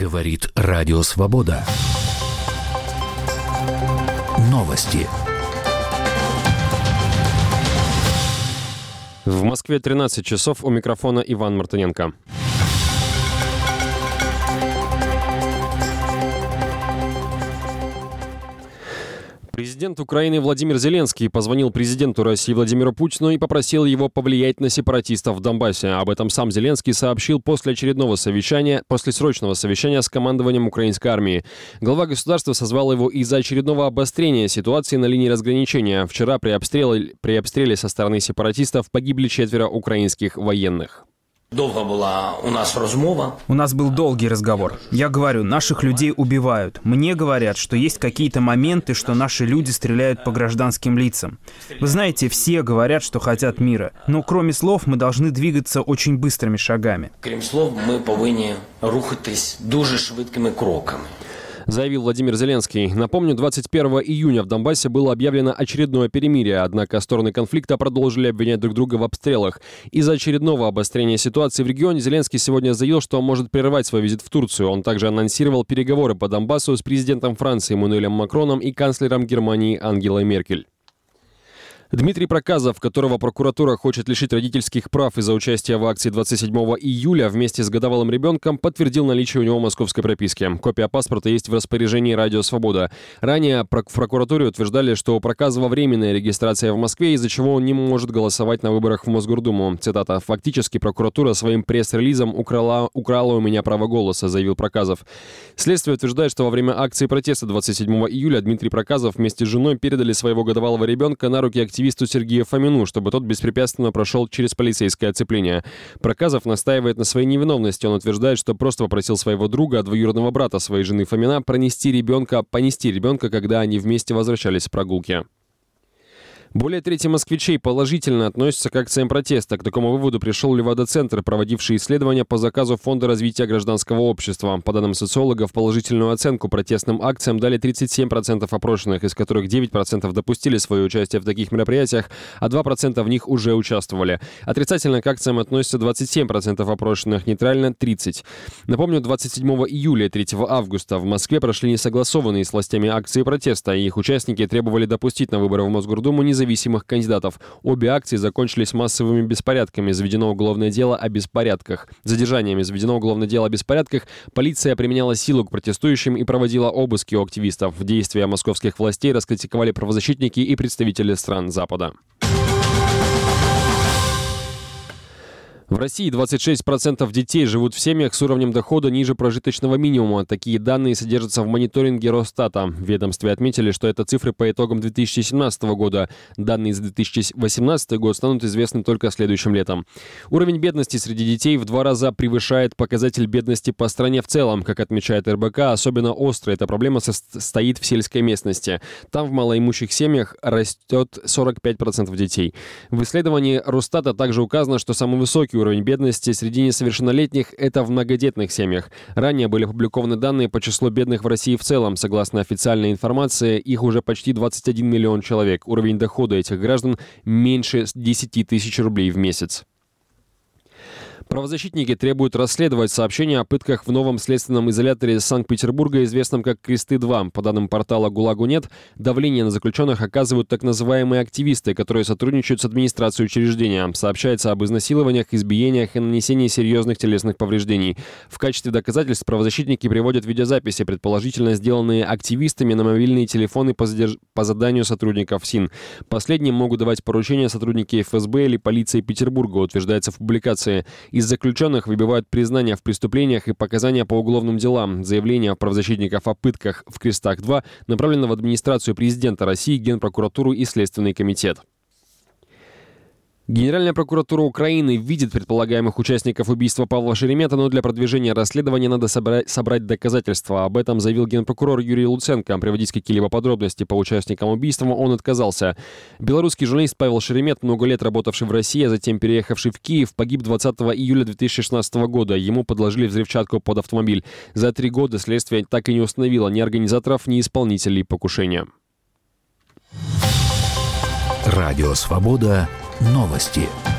Говорит Радио Свобода. Новости. В Москве 13 часов, у микрофона Иван Мартыненко. Президент Украины Владимир Зеленский позвонил президенту России Владимиру Путину и попросил его повлиять на сепаратистов в Донбассе. Об этом сам Зеленский сообщил после срочного совещания с командованием украинской армии. Глава государства созвал его из-за очередного обострения ситуации на линии разграничения. Вчера при обстреле со стороны сепаратистов погибли 4 украинских военных. У нас был долгий разговор. Я говорю, наших людей убивают. Мне говорят, что есть какие-то моменты, что наши люди стреляют по гражданским лицам. Вы знаете, все говорят, что хотят мира. Но кроме слов мы должны двигаться очень быстрыми шагами. Крім слов, ми повинні рухатись дуже швидкими кроками. Заявил Владимир Зеленский. Напомню, 21 июня в Донбассе было объявлено очередное перемирие, однако стороны конфликта продолжили обвинять друг друга в обстрелах. Из-за очередного обострения ситуации в регионе Зеленский сегодня заявил, что может прервать свой визит в Турцию. Он также анонсировал переговоры по Донбассу с президентом Франции Эммануэлем Макроном и канцлером Германии Ангелой Меркель. Дмитрий Проказов, которого прокуратура хочет лишить родительских прав из-за участия в акции 27 июля вместе с годовалым ребенком, подтвердил наличие у него московской прописки. Копия паспорта есть в распоряжении «Радио Свобода». Ранее в прокуратуре утверждали, что у Проказова временная регистрация в Москве, из-за чего он не может голосовать на выборах в Мосгордуму. Цитата: «Фактически прокуратура своим пресс-релизом украла у меня право голоса», заявил Проказов. Следствие утверждает, что во время акции протеста 27 июля Дмитрий Проказов вместе с женой передали своего годовалого ребенка на руки активисту Сергею Фомину, чтобы тот беспрепятственно прошел через полицейское оцепление. Проказов настаивает на своей невиновности. Он утверждает, что просто попросил своего друга, двоюродного брата своей жены Фомина, понести ребенка, когда они вместе возвращались с прогулки. Более трети москвичей положительно относятся к акциям протеста. К такому выводу пришел Левада-центр, проводивший исследования по заказу Фонда развития гражданского общества. По данным социологов, положительную оценку протестным акциям дали 37% опрошенных, из которых 9% допустили свое участие в таких мероприятиях, а 2% в них уже участвовали. Отрицательно к акциям относятся 27% опрошенных, нейтрально 30%. Напомню, 27 июля и 3 августа в Москве прошли несогласованные с властями акции протеста, и их участники требовали допустить на выборы в Мосгордуму независимых кандидатов. Обе акции закончились массовыми беспорядками. Заведено уголовное дело о беспорядках. Задержаниями заведено уголовное дело о беспорядках. Полиция применяла силу к протестующим и проводила обыски у активистов. Действия московских властей раскритиковали правозащитники и представители стран Запада. В России 26% детей живут в семьях с уровнем дохода ниже прожиточного минимума. Такие данные содержатся в мониторинге Росстата. В ведомстве отметили, что это цифры по итогам 2017 года. Данные за 2018 год станут известны только следующим летом. Уровень бедности среди детей в 2 раза превышает показатель бедности по стране в целом. Как отмечает РБК, особенно остро эта проблема стоит в сельской местности. Там в малоимущих семьях растет 45% детей. В исследовании Росстата также указано, что самый высокий уровень бедности среди несовершеннолетних – это в многодетных семьях. Ранее были опубликованы данные по числу бедных в России в целом. Согласно официальной информации, их уже почти 21 миллион человек. Уровень дохода этих граждан меньше 10 тысяч рублей в месяц. Правозащитники требуют расследовать сообщения о пытках в новом следственном изоляторе Санкт-Петербурга, известном как «Кресты-2». По данным портала «ГУЛАГу нет», давление на заключенных оказывают так называемые активисты, которые сотрудничают с администрацией учреждения. Сообщается об изнасилованиях, избиениях и нанесении серьезных телесных повреждений. В качестве доказательств правозащитники приводят видеозаписи, предположительно сделанные активистами на мобильные телефоны по заданию сотрудников СИН. Последним могут давать поручения сотрудники ФСБ или полиции Петербурга, утверждается в публикации. Из заключенных выбивают признания в преступлениях и показания по уголовным делам. Заявление правозащитников о пытках в «Крестах-2» направлено в администрацию президента России, Генпрокуратуру и Следственный комитет. Генеральная прокуратура Украины видит предполагаемых участников убийства Павла Шеремета, но для продвижения расследования надо собрать доказательства. Об этом заявил генпрокурор Юрий Луценко. Приводить какие-либо подробности по участникам убийства он отказался. Белорусский журналист Павел Шеремет, много лет работавший в России, а затем переехавший в Киев, погиб 20 июля 2016 года. Ему подложили взрывчатку под автомобиль. За 3 года следствие так и не установило ни организаторов, ни исполнителей покушения. Радио Свобода. Новости.